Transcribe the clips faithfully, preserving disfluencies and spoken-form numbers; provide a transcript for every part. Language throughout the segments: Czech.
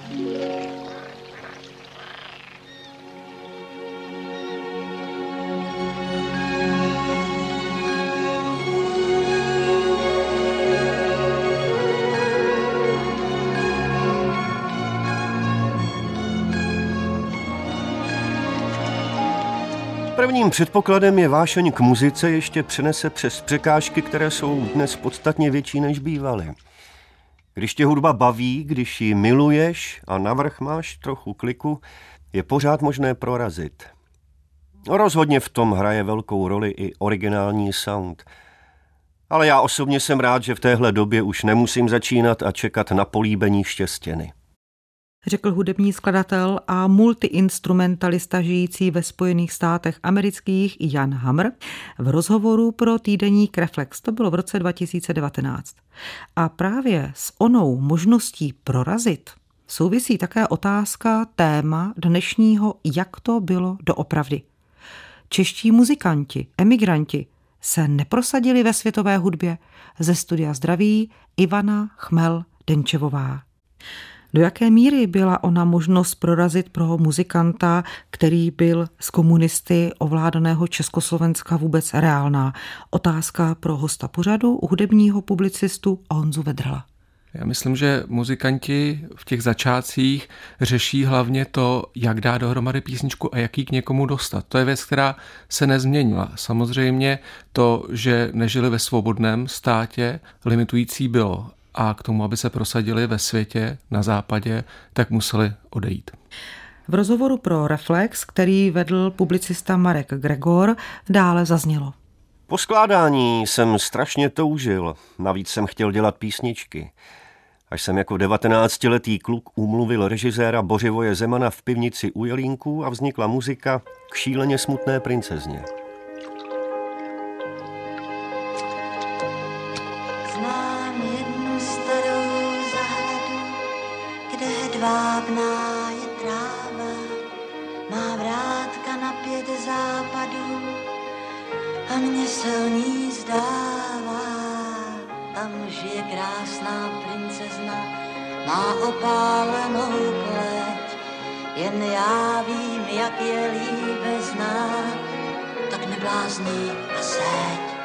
Prvním předpokladem je vášeň k muzice ještě přenese přes překážky, které jsou dnes podstatně větší, než bývaly. Když tě hudba baví, když ji miluješ a navrch máš trochu kliku, je pořád možné prorazit. Rozhodně v tom hraje velkou roli i originální sound. Ale já osobně jsem rád, že v téhle době už nemusím začínat a čekat na políbení štěstěny. Řekl hudební skladatel a multiinstrumentalista žijící ve Spojených státech amerických Jan Hamr v rozhovoru pro týdeník Reflex. To bylo v roce dva tisíce devatenáct. A právě s onou možností prorazit souvisí také otázka téma dnešního Jak to bylo doopravdy. Čeští muzikanti, emigranti se neprosadili ve světové hudbě. Ze studia zdraví Ivana Chmel-Denčevová. Do jaké míry byla ona možnost prorazit pro muzikanta, který byl z komunisty ovládaného Československa, vůbec reálná? Otázka pro hosta pořadu, hudebního publicistu Honzu Vedrla. Já myslím, že muzikanti v těch začátcích řeší hlavně to, jak dát dohromady písničku a jak ji k někomu dostat. To je věc, která se nezměnila. Samozřejmě to, že nežili ve svobodném státě, limitující bylo. A k tomu, aby se prosadili ve světě, na západě, tak museli odejít. V rozhovoru pro Reflex, který vedl publicista Marek Gregor, dále zaznělo. Po skládání jsem strašně toužil, navíc jsem chtěl dělat písničky. Až jsem jako devatenáctiletý kluk umluvil režiséra Bořivoje Zemana v pivnici u Jelínků a vznikla muzika k šíleně smutné princezně. Vábná je tráva, má vrátka na pět západů a mně se o ní zdává. Tam žije krásná princezna, má opálenou pleť, jen já vím, jak je líbezná, tak neblázní a seď.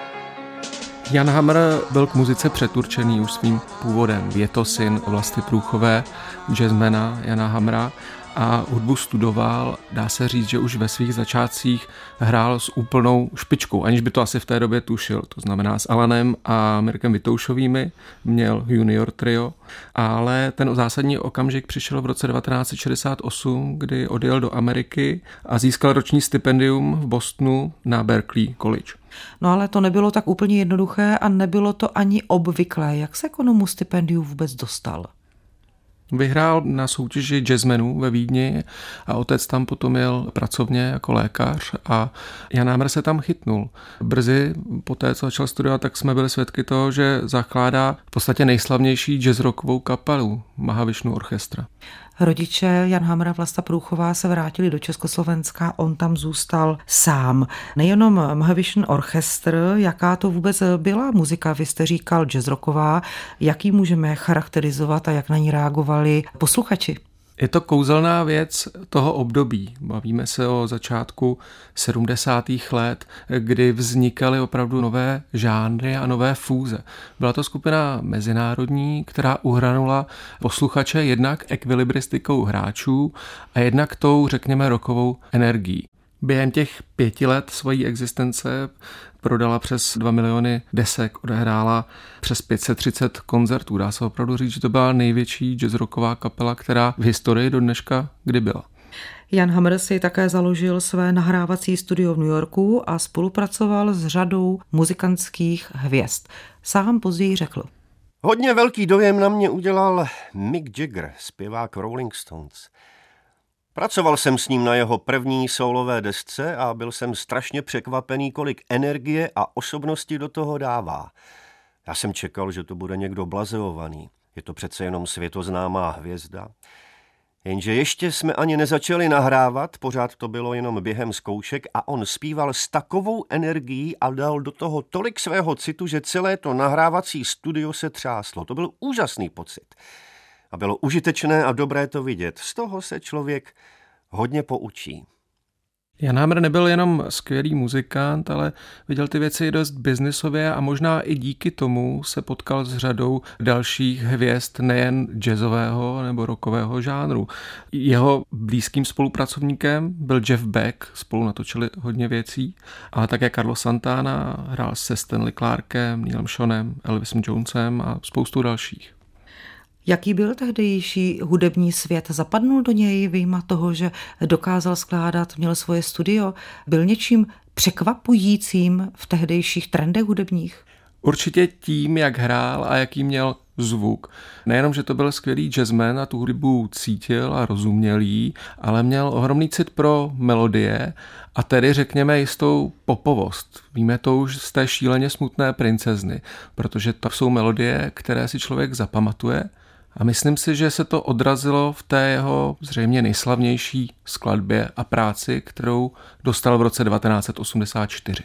Jan Hamr byl k muzice přeturčený už svým původem. Je to syn Vlasty Průchové, jazzmana Jana Hamra, a hudbu studoval, dá se říct, že už ve svých začátcích hrál s úplnou špičkou, aniž by to asi v té době tušil. To znamená s Alanem a Mirkem Vitoušovými, měl junior trio, ale ten zásadní okamžik přišel v roce devatenáct set šedesát osm, kdy odjel do Ameriky a získal roční stipendium v Bostonu na Berklee College. No ale to nebylo tak úplně jednoduché a nebylo to ani obvyklé. Jak se k onomu stipendiu vůbec dostal? Vyhrál na soutěži jazzmenů ve Vídni a otec tam potom jel pracovně jako lékař a Jan Hamr se tam chytnul. Brzy po té, co začal studovat, tak jsme byli svědky toho, že zakládá v podstatě nejslavnější jazzrockovou kapelu Mahavishnu Orchestra. Rodiče Jan Hamr a Vlasta Průchová se vrátili do Československa, on tam zůstal sám. Nejenom Mahavishnu Orchestr, jaká to vůbec byla muzika, vy jste říkal jazzrocková, jak ji můžeme charakterizovat a jak na ní reagovali posluchači? Je to kouzelná věc toho období. Bavíme se o začátku sedmdesátých let, kdy vznikaly opravdu nové žánry a nové fúze. Byla to skupina mezinárodní, která uhranula posluchače jednak ekvilibristikou hráčů a jednak tou, řekněme, rockovou energií. Během těch pěti let svojí existence prodala přes dva miliony desek, odehrála přes pět set třicet koncertů. Dá se opravdu říct, že to byla největší jazzrocková kapela, která v historii do dneška kdy byla. Jan Hamr si také založil své nahrávací studio v New Yorku a spolupracoval s řadou muzikantských hvězd. Sám později řekl. Hodně velký dojem na mě udělal Mick Jagger, zpěvák Rolling Stones. Pracoval jsem s ním na jeho první sólové desce a byl jsem strašně překvapený, kolik energie a osobnosti do toho dává. Já jsem čekal, že to bude někdo blazeovaný. Je to přece jenom světoznámá hvězda. Jenže ještě jsme ani nezačali nahrávat, pořád to bylo jenom během zkoušek a on zpíval s takovou energií a dal do toho tolik svého citu, že celé to nahrávací studio se třáslo. To byl úžasný pocit. A bylo užitečné a dobré to vidět. Z toho se člověk hodně poučí. Jan Hamr nebyl jenom skvělý muzikant, ale viděl ty věci dost biznisově a možná i díky tomu se potkal s řadou dalších hvězd nejen jazzového nebo rockového žánru. Jeho blízkým spolupracovníkem byl Jeff Beck, spolu natočili hodně věcí, ale také Carlos Santana hrál se Stanley Clarkem, Neilem Seanem, Elvisem Jonesem a spoustou dalších. Jaký byl tehdejší hudební svět? Zapadnul do něj vyjma toho, že dokázal skládat, měl svoje studio? Byl něčím překvapujícím v tehdejších trendech hudebních? Určitě tím, jak hrál a jaký měl zvuk. Nejenom, že to byl skvělý jazzman a tu hudbu cítil a rozuměl jí, ale měl ohromný cit pro melodie a tedy řekněme jistou popovost. Víme to už z té šíleně smutné princezny, protože to jsou melodie, které si člověk zapamatuje. A myslím si, že se to odrazilo v té jeho zřejmě nejslavnější skladbě a práci, kterou dostal v roce devatenáct set osmdesát čtyři.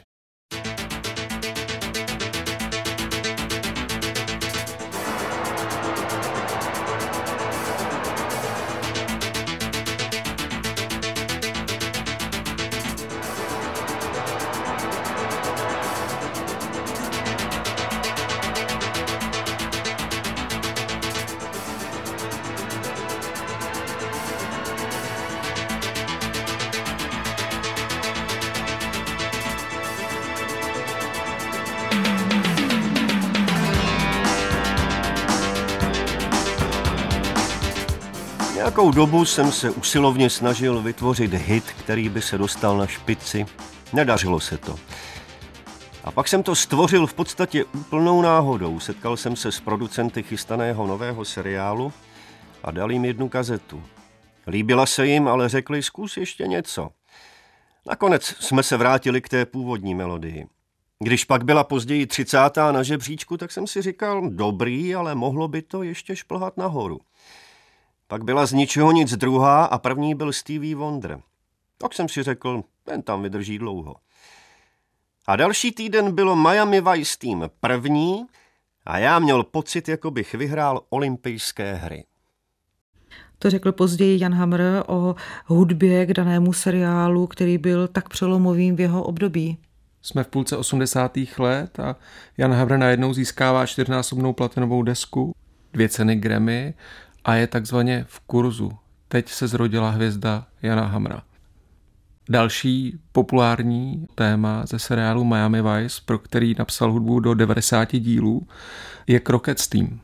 Nějakou dobu jsem se usilovně snažil vytvořit hit, který by se dostal na špici. Nedařilo se to. A pak jsem to stvořil v podstatě úplnou náhodou. Setkal jsem se s producenty chystaného nového seriálu a dal jim jednu kazetu. Líbila se jim, ale řekli, zkus ještě něco. Nakonec jsme se vrátili k té původní melodii. Když pak byla později třicátá na žebříčku, tak jsem si říkal, dobrý, ale mohlo by to ještě šplhat nahoru. Pak byla z ničeho nic druhá a první byl Stevie Wonder. Tak jsem si řekl, ten tam vydrží dlouho. A další týden bylo Miami Vice Team první a já měl pocit, jako bych vyhrál olympijské hry. To řekl později Jan Hamr o hudbě k danému seriálu, který byl tak přelomovým v jeho období. Jsme v půlce osmdesátých let a Jan Hamr najednou získává čtyřnásobnou platinovou desku, dvě ceny Grammy a je takzvaně v kurzu. Teď se zrodila hvězda Jana Hamra. Další populární téma ze seriálu Miami Vice, pro který napsal hudbu do devadesáti dílů, je Crockett's Team.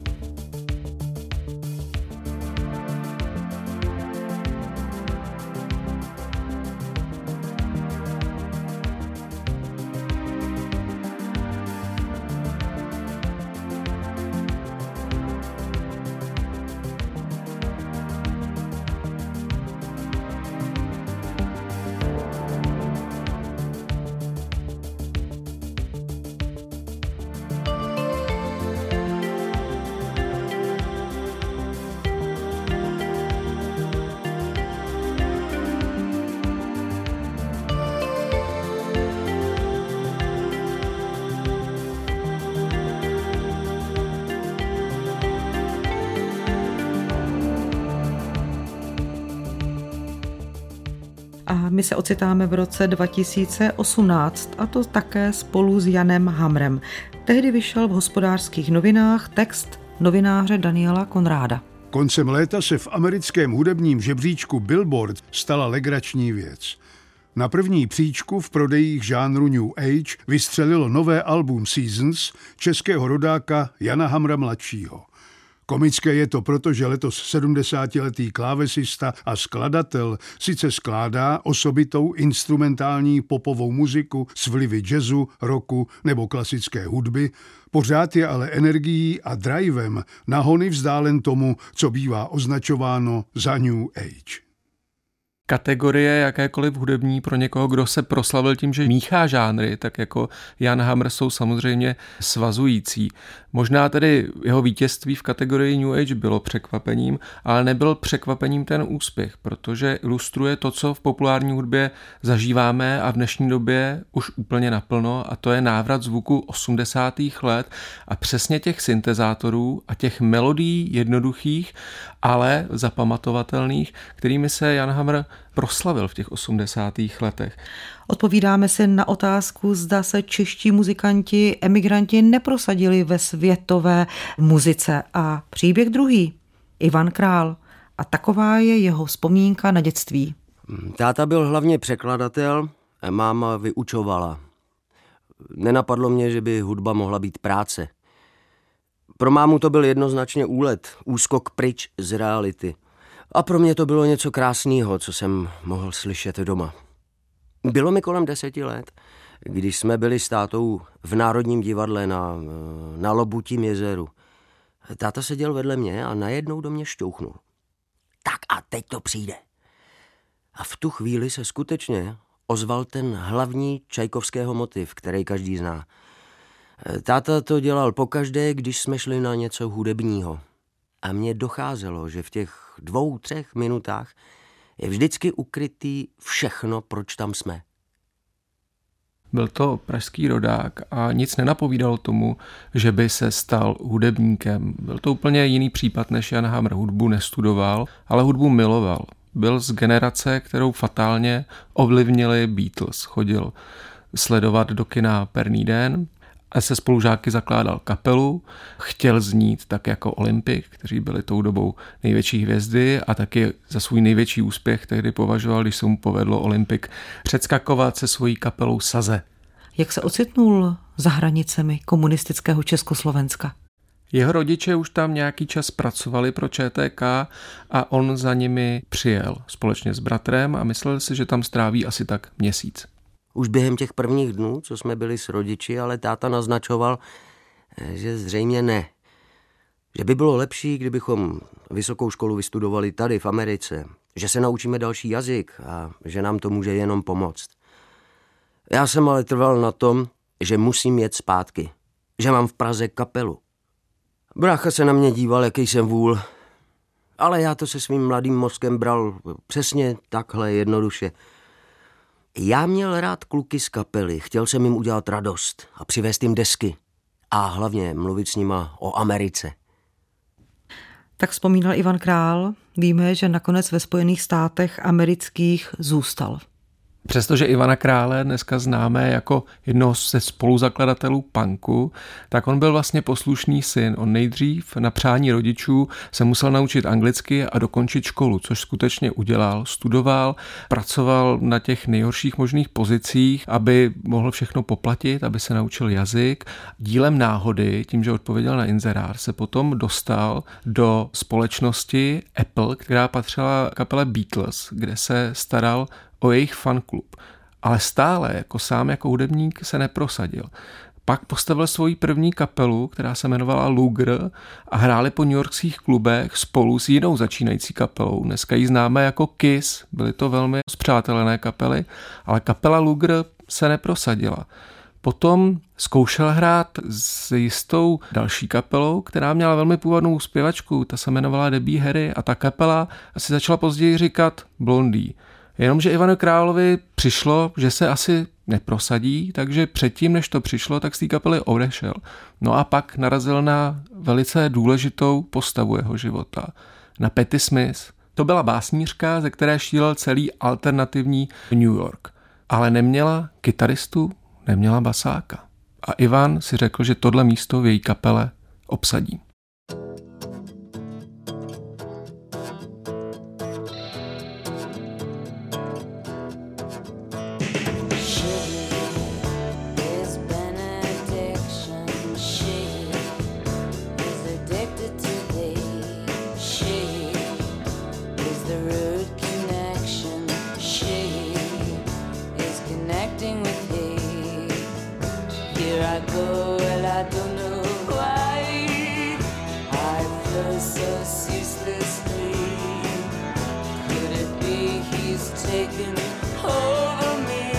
A my se ocitáme v roce dva tisíce osmnáct, a to také spolu s Janem Hamrem. Tehdy vyšel v Hospodářských novinách text novináře Daniela Konráda. Koncem léta se v americkém hudebním žebříčku Billboard stala legrační věc. Na první příčku v prodejích žánru New Age vystřelilo nové album Seasons českého rodáka Jana Hamra mladšího. Komické je to proto, že letos sedmdesátiletý klávesista a skladatel sice skládá osobitou instrumentální popovou muziku s vlivy jazzu, rocku nebo klasické hudby, pořád je ale energií a drivem na hony vzdálen tomu, co bývá označováno za New Age. kategorie jakékoliv hudební pro někoho, kdo se proslavil tím, že míchá žánry, tak jako Jan Hamr, jsou samozřejmě svazující. Možná tedy jeho vítězství v kategorii New Age bylo překvapením, ale nebyl překvapením ten úspěch, protože ilustruje to, co v populární hudbě zažíváme a v dnešní době už úplně naplno, a to je návrat zvuku osmdesátých let a přesně těch syntezátorů a těch melodií jednoduchých, ale zapamatovatelných, kterými se Jan Hamr proslavil v těch osmdesátých letech. Odpovídáme si na otázku, zda se čeští muzikanti, emigranti neprosadili ve světové muzice. A příběh druhý, Ivan Král. A taková je jeho vzpomínka na dětství. Táta byl hlavně překladatel, máma vyučovala. Nenapadlo mě, že by hudba mohla být práce. Pro mámu to byl jednoznačně úlet, úskok pryč z reality. A pro mě to bylo něco krásného, co jsem mohl slyšet doma. Bylo mi kolem deseti let, když jsme byli s tátou v Národním divadle na, na Lobutím jezeru. Táta seděl vedle mě a najednou do mě šťouchnul. Tak a teď to přijde. A v tu chvíli se skutečně ozval ten hlavní Čajkovského motiv, který každý zná. Táta to dělal pokaždé, když jsme šli na něco hudebního. A mně docházelo, že v těch dvou, třech minutách je vždycky ukrytý všechno, proč tam jsme. Byl to pražský rodák a nic nenapovídalo tomu, že by se stal hudebníkem. Byl to úplně jiný případ než Jan Hamr. Hudbu nestudoval, ale hudbu miloval. Byl z generace, kterou fatálně ovlivnili Beatles. Chodil sledovat do kina Perný den a se spolužáky zakládal kapelu. Chtěl znít tak jako Olympik, kteří byli tou dobou největší hvězdy, a taky za svůj největší úspěch tehdy považoval, když se mu povedlo Olympik předskakovat se svojí kapelou Saze. Jak se ocitnul za hranicemi komunistického Československa? Jeho rodiče už tam nějaký čas pracovali pro Č T K a on za nimi přijel společně s bratrem a myslel si, že tam stráví asi tak měsíc. Už během těch prvních dnů, co jsme byli s rodiči, ale táta naznačoval, že zřejmě ne. Že by bylo lepší, kdybychom vysokou školu vystudovali tady v Americe, že se naučíme další jazyk a že nám to může jenom pomoct. Já jsem ale trval na tom, že musím jet zpátky, že mám v Praze kapelu. Brácha se na mě díval, jaký jsem vůl, ale já to se svým mladým mozkem bral přesně takhle jednoduše. Já měl rád kluky z kapely, chtěl jsem jim udělat radost a přivést jim desky a hlavně mluvit s nima o Americe. Tak vzpomínal Ivan Král. Víme, že nakonec ve Spojených státech amerických zůstal. Přestože Ivana Krále dneska známe jako jednoho ze spoluzakladatelů punku, tak on byl vlastně poslušný syn. On nejdřív na přání rodičů se musel naučit anglicky a dokončit školu, což skutečně udělal. Studoval, pracoval na těch nejhorších možných pozicích, aby mohl všechno poplatit, aby se naučil jazyk. Dílem náhody, tím, že odpověděl na inzerát, se potom dostal do společnosti Apple, která patřila kapele Beatles, kde se staral o jejich fanklub. Ale stále jako sám jako hudebník se neprosadil. Pak postavil svoji první kapelu, která se jmenovala Luger, a hráli po newyorských klubech spolu s jinou začínající kapelou. Dneska ji známe jako Kiss. Byly to velmi spřátelené kapely, ale kapela Luger se neprosadila. Potom zkoušel hrát s jistou další kapelou, která měla velmi původnou zpěvačku, ta se jmenovala Debbie Harry, a ta kapela asi začala později říkat Blondie. Jenomže Ivanu Královi přišlo, že se asi neprosadí, takže předtím, než to přišlo, tak z té kapely odešel. No a pak narazil na velice důležitou postavu jeho života, na Patti Smith. To byla básnířka, ze které šílel celý alternativní New York. Ale neměla kytaristu, neměla basáka. A Ivan si řekl, že tohle místo v její kapele obsadí. taken over me.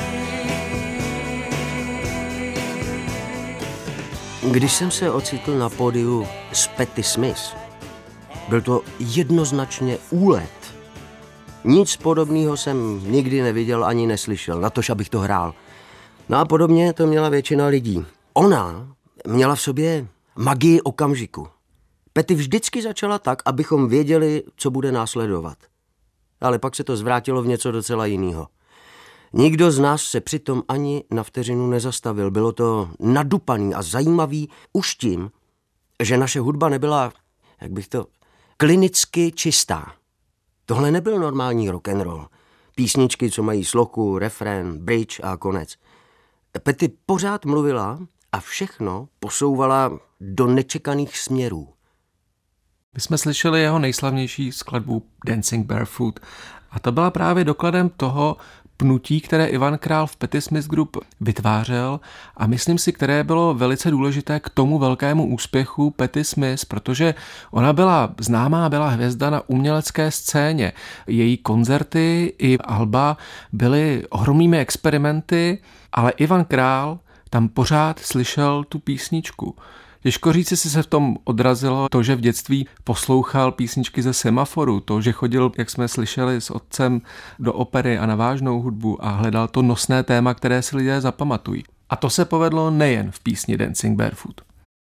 Když jsem se ocitl na pódiu s Patti Smith, byl to jednoznačně úlet. Nic podobného jsem nikdy neviděl ani neslyšel, natož abych to hrál. No a podobně to měla většina lidí. Ona měla v sobě magii okamžiku. Patti vždycky začala tak, abychom věděli, co bude následovat. Ale pak se to zvrátilo v něco docela jiného. Nikdo z nás se přitom ani na vteřinu nezastavil. Bylo to nadupaný a zajímavý už tím, že naše hudba nebyla, jak bych to, klinicky čistá. Tohle nebyl normální rock and roll. Písničky, co mají sloku, refrén, bridge a konec. Patti pořád mluvila a všechno posouvala do nečekaných směrů. My jsme slyšeli jeho nejslavnější skladbu Dancing Barefoot a to byla právě dokladem toho pnutí, které Ivan Král v Patti Smith Group vytvářel a myslím si, které bylo velice důležité k tomu velkému úspěchu Patti Smith, protože ona byla známá, byla hvězda na umělecké scéně. Její koncerty i alba byly ohromnými experimenty, ale Ivan Král tam pořád slyšel tu písničku. Těžko říct, jestli se v tom odrazilo to, že v dětství poslouchal písničky ze Semaforu, to, že chodil, jak jsme slyšeli, s otcem do opery a na vážnou hudbu a hledal to nosné téma, které si lidé zapamatují. A to se povedlo nejen v písni Dancing Barefoot.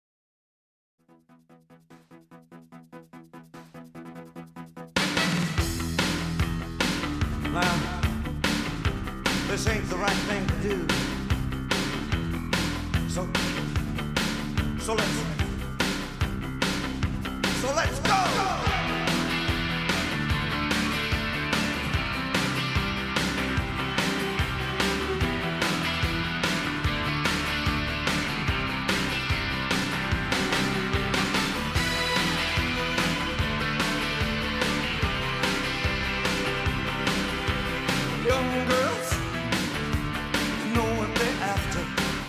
Now, this ain't the right thing to do. So So let's, so let's go! Young girls know what they're after.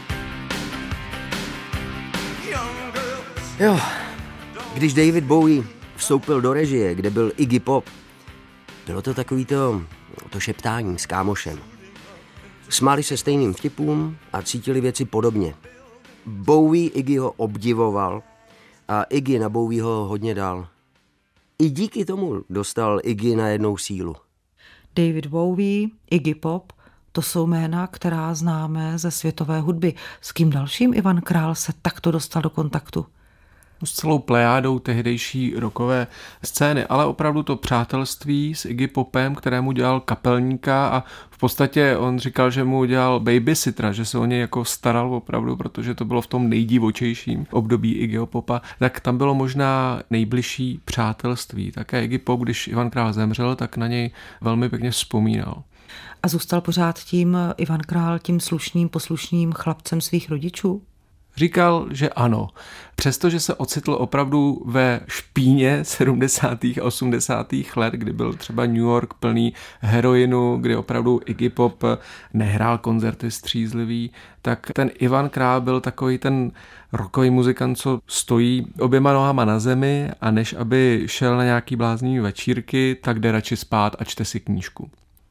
Jo, když David Bowie vstoupil do režie, kde byl Iggy Pop, bylo to takový to, to šeptání s kámošem. Smáli se stejným vtipům a cítili věci podobně. Bowie Iggyho obdivoval a Iggy na Bowieho hodně dal. I díky tomu dostal Iggy najednou sílu. David Bowie, Iggy Pop, to jsou jména, která známe ze světové hudby. S kým dalším Ivan Král se takto dostal do kontaktu? S celou plejádou tehdejší rockové scény, ale opravdu to přátelství s Iggy Popem, kterému dělal kapelníka a v podstatě on říkal, že mu dělal babysittera, že se o něj jako staral opravdu, protože to bylo v tom nejdivočejším období Iggyho Popa, tak tam bylo možná nejbližší přátelství. Také Iggy Pop, když Ivan Král zemřel, tak na něj velmi pěkně vzpomínal. A zůstal pořád tím Ivan Král tím slušným, poslušným chlapcem svých rodičů? Říkal, že ano. Přestože se ocitl opravdu ve špíně sedmdesátých a osmdesátých let, kdy byl třeba New York plný heroinu, kdy opravdu Iggy Pop nehrál koncerty střízlivý, tak ten Ivan Král byl takový ten rockový muzikant, co stojí oběma nohama na zemi a než aby šel na nějaký bláznivý večírky, tak jde radši spát a čte si knížku.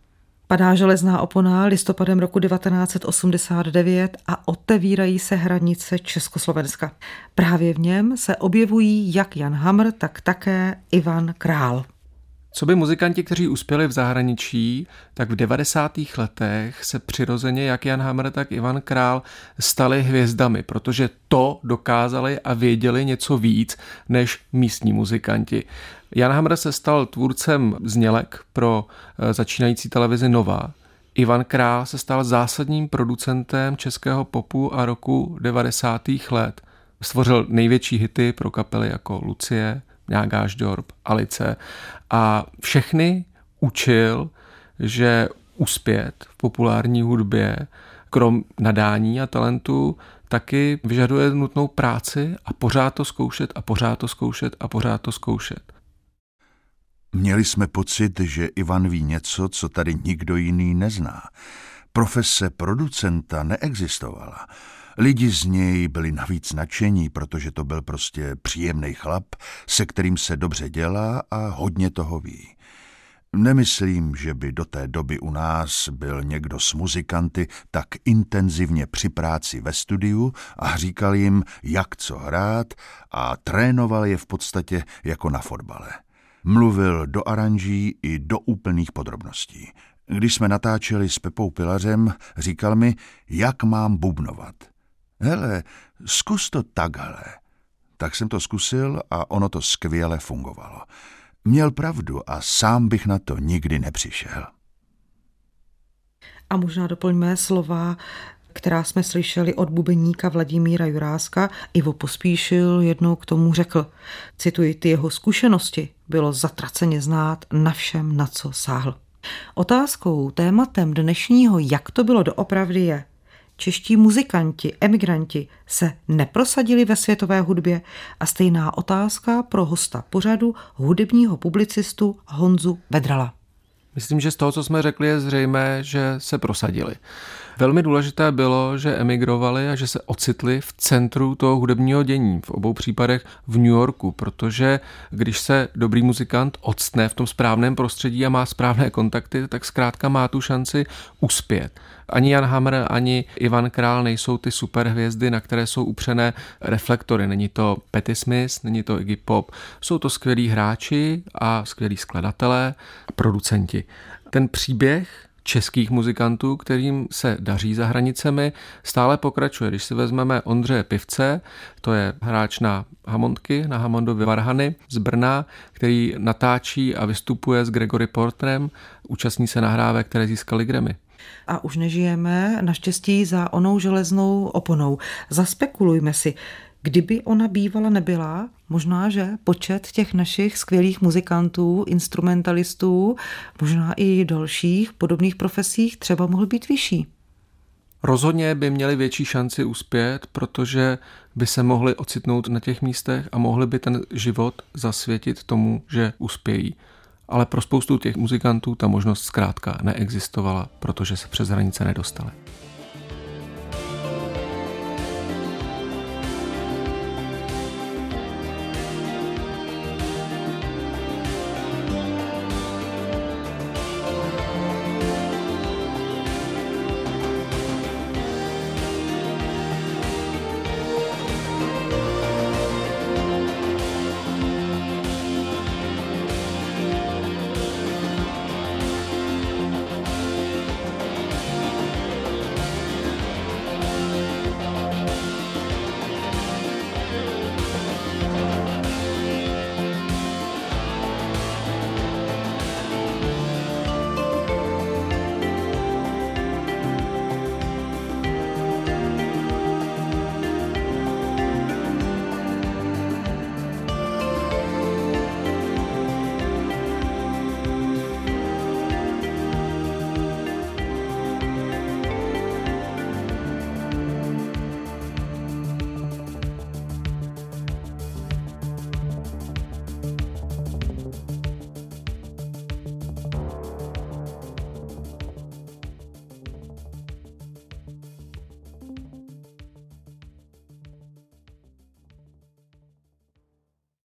Padá železná opona listopadem roku devatenáct set osmdesát devět a otevírají se hranice Československa. Právě v něm se objevují jak Jan Hamr, tak také Ivan Král. Co by muzikanti, kteří uspěli v zahraničí, tak v devadesátých letech se přirozeně jak Jan Hamr, tak Ivan Král stali hvězdami, protože to dokázali a věděli něco víc než místní muzikanti. Jan Hamr se stal tvůrcem znělek pro začínající televizi Nova. Ivan Král se stal zásadním producentem českého popu a roku devadesátých let. Stvořil největší hity pro kapely jako Lucie, Nágáš Dorp, Alice a všechny učil, že uspět v populární hudbě, krom nadání a talentu, taky vyžaduje nutnou práci a pořád to zkoušet a pořád to zkoušet a pořád to zkoušet. Měli jsme pocit, že Ivan ví něco, co tady nikdo jiný nezná. Profese producenta neexistovala. Lidi z něj byli navíc nadšení, protože to byl prostě příjemný chlap, se kterým se dobře dělá a hodně toho ví. Nemyslím, že by do té doby u nás byl někdo s muzikanty tak intenzivně při práci ve studiu a říkal jim, jak co hrát, a trénoval je v podstatě jako na fotbale. Mluvil do aranží i do úplných podrobností. Když jsme natáčeli s Pepou Pilařem, říkal mi, jak mám bubnovat. Hele, zkus to takhle. Tak jsem to zkusil a ono to skvěle fungovalo. Měl pravdu a sám bych na to nikdy nepřišel. A možná doplňme slova, která jsme slyšeli od bubeníka Vladimíra Juráska. Ivo Pospíšil jednou k tomu řekl, cituji, ty jeho zkušenosti bylo zatraceně znát na všem, na co sáhl. Otázkou, tématem dnešního Jak to bylo doopravdy je, čeští muzikanti, emigranti se neprosadili ve světové hudbě a stejná otázka pro hosta pořadu, hudebního publicistu Honzu Vedrala. Myslím, že z toho, co jsme řekli, je zřejmé, že se prosadili. Velmi důležité bylo, že emigrovali a že se ocitli v centru toho hudebního dění, v obou případech v New Yorku, protože když se dobrý muzikant octne v tom správném prostředí a má správné kontakty, tak zkrátka má tu šanci uspět. Ani Jan Hamr, ani Ivan Král nejsou ty superhvězdy, na které jsou upřené reflektory. Není to Patti Smith, není to Iggy Pop. Jsou to skvělí hráči a skvělí skladatelé a producenti. Ten příběh českých muzikantů, kterým se daří za hranicemi, stále pokračuje. Když si vezmeme Ondřeje Pivce, to je hráč na hammondky, na Hammondovy varhany z Brna, který natáčí a vystupuje s Gregory Porterem, účastní se nahrávek, které získaly Grammy. A už nežijeme naštěstí za onou železnou oponou. Zaspekulujme si, kdyby ona bývala nebyla, možná, že počet těch našich skvělých muzikantů, instrumentalistů, možná i dalších podobných profesích třeba mohl být vyšší. Rozhodně by měli větší šanci uspět, protože by se mohli ocitnout na těch místech a mohli by ten život zasvětit tomu, že uspějí. Ale pro spoustu těch muzikantů ta možnost zkrátka neexistovala, protože se přes hranice nedostali.